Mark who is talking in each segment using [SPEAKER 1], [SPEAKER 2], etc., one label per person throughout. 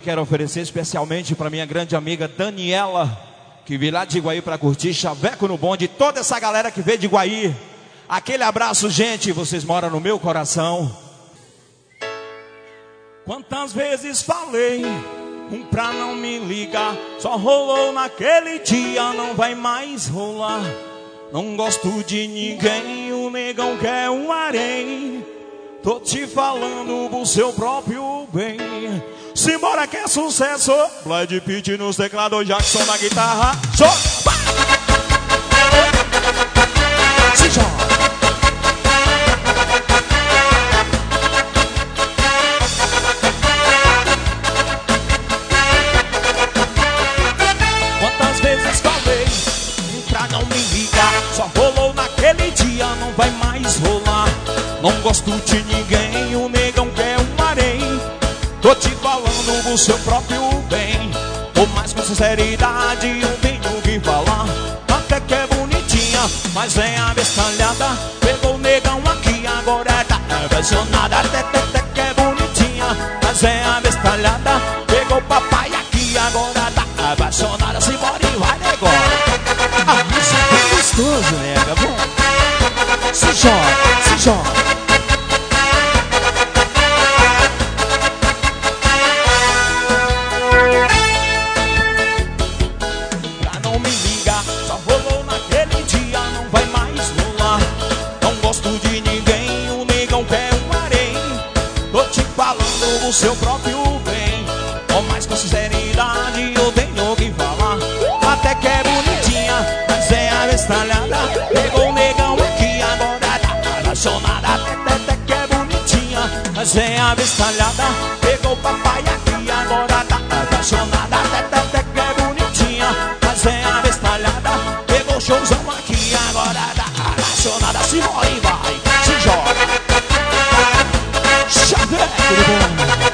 [SPEAKER 1] quero oferecer especialmente para minha grande amiga Daniela, que veio lá de Iguaí para curtir Chaveco no Bonde. Toda essa galera que veio de Iguaí, aquele abraço, gente, vocês moram no meu coração. Quantas vezes falei pra não me ligar, só rolou naquele dia, não vai mais rolar. Não gosto de ninguém, o negão quer um harém. Tô te falando pro seu próprio bem. Simbora que é sucesso. Brad Pitt nos teclados, Jackson na guitarra. Se joga. Quantas vezes falei pra não me ligar, só rolou naquele dia, não vai mais rolar. Não gosto de ninguém, o negão quer um harém. Tô te falando pro seu próprio bem. Ou mais com sinceridade, eu tenho que falar. Até que é bonitinha, mas é abestalhada. Pegou o negão aqui, agora tá apaixonada. Até que é bonitinha, mas é abestalhada. Pegou o papai aqui, agora tá apaixonada. Se bora e vai, negócio. Ah, isso é bem gostoso, nega, bom. Se joga, se joga. Pra não me ligar, só rolou naquele dia, não vai mais rolar. Não gosto de ninguém, o negão quer um harém. Tô te falando do seu próprio bem. Ou mais com sinceridade, eu tenho que falar. Até que é bonitinha, mas é abestalhada. Pegou o negão aqui, agora tá apaixonada. Até que é bonitinha, mas é abestalhada. Pegou o papai aqui, agora tá apaixonada. Até que é bonitinha, mas é abestalhada. Pegou o showzão aqui, agora tá apaixonada. Se morre e vai, se joga. Chaveco do Bonde.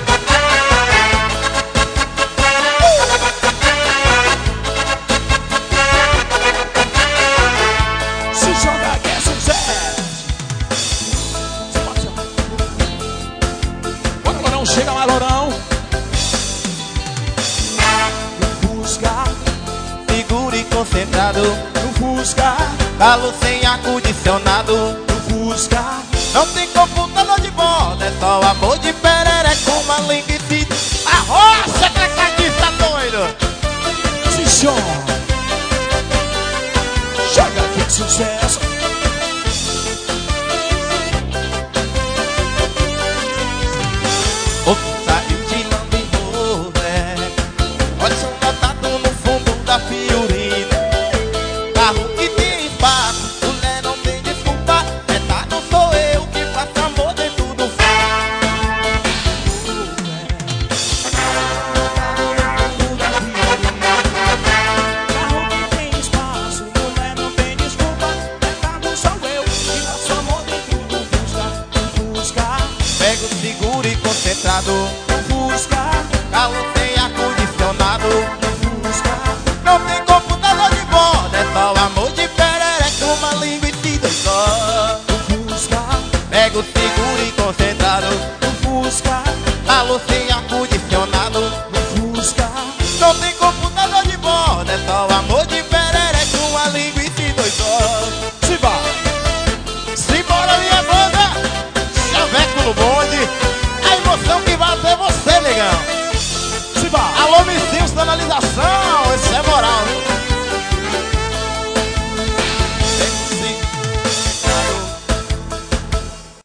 [SPEAKER 1] Chega lá, Lourão.
[SPEAKER 2] No Fusca, seguro e concentrado.
[SPEAKER 1] No Fusca,
[SPEAKER 2] Calor sem ar-condicionado.
[SPEAKER 1] no Fusca.
[SPEAKER 2] Não tem computador de bordo, é só amor de perere com uma linguiça. A rocha trecadista doido.
[SPEAKER 1] Se joga. Joga que é sucesso.
[SPEAKER 2] Saiu de Lamborghini, olha som notado no fundo da Fiorina. Carro que tem espaço, mulher não tem desculpa. Metade sou eu que faço amor dentro do
[SPEAKER 1] Carro que tem espaço, mulher não tem desculpa. Metade sou eu que faço amor dentro do Fusca. No Fusca,
[SPEAKER 2] pego seguro e concentrado.
[SPEAKER 1] no Fusca,
[SPEAKER 2] Calor sem ar-condicionado.
[SPEAKER 1] no Fusca.
[SPEAKER 2] Não tem computador de bordo, é só amor de perereca, uma linguiça e dois só.
[SPEAKER 1] No Fusca,
[SPEAKER 2] Pego seguro e concentrado.
[SPEAKER 1] no Fusca,
[SPEAKER 2] Calor sem ar-condicionado.
[SPEAKER 1] no Fusca.
[SPEAKER 2] Não tem computador de bordo, é só amor de perereca, uma linguiça e dois só.
[SPEAKER 1] Se vai.
[SPEAKER 2] Simbora, minha banda! Chaveco no Bonde. A emoção que vai ser você, negão.
[SPEAKER 1] Se vai.
[SPEAKER 2] Alô, Missinhos, sinalização.